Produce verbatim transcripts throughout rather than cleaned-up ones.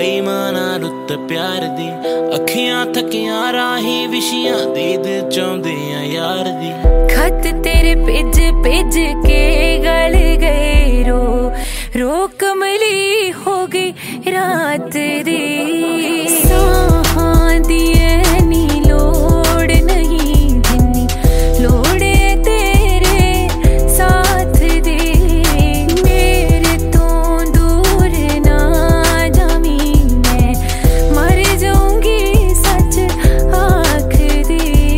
बेईमाना रुत प्यार दी अखियां थकियां राही विशियां दीद चाहुंदे आ यार दी। खत तेरे भेज भेज के गल गए रो रो कमली हो गई रात दी। साहां दी ऐनी लोड़ नहीं जिन्नी लोड़े तेरे साथ दी। मेरे तो दूर ना जामी मैं मर जाऊंगी सच आख दी।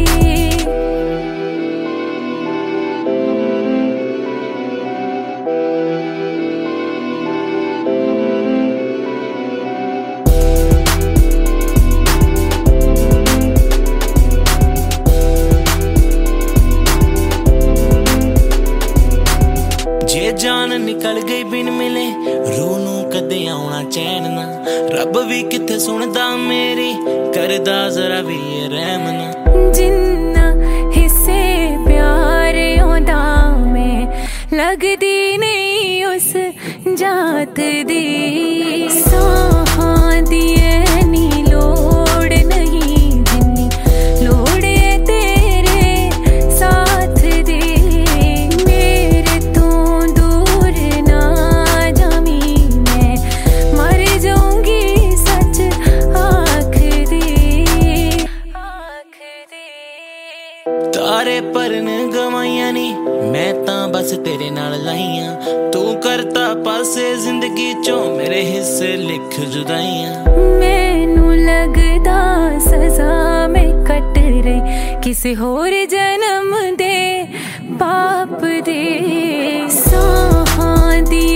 जे जान निकल गई बिन मिले रूह नूं कदे आउणा चैन ना। रब भी किथे सुनदा मेरी करदा जरा भी रहम ना। जिन्ना हिस्से प्यार आंदा मैं लगदी नहीं उस जात दी। साहां दी ऐनी लोड़ नहीं जिन्नी लोड़े तेरे साथ दी। मेरे तो दूर ना जामी मैं मर जाऊंगी सच आख दी आख दी। तारे परन गवाइयां नी मैं तां बस तेरे नाल लाइयां। तू करता पासे जिंदगी चो मेरे हिस्से लिख जुदाइयां। मैनू लगदा सजा मैं कट रही किसी होर जन्म दे पाप दे। साहां दी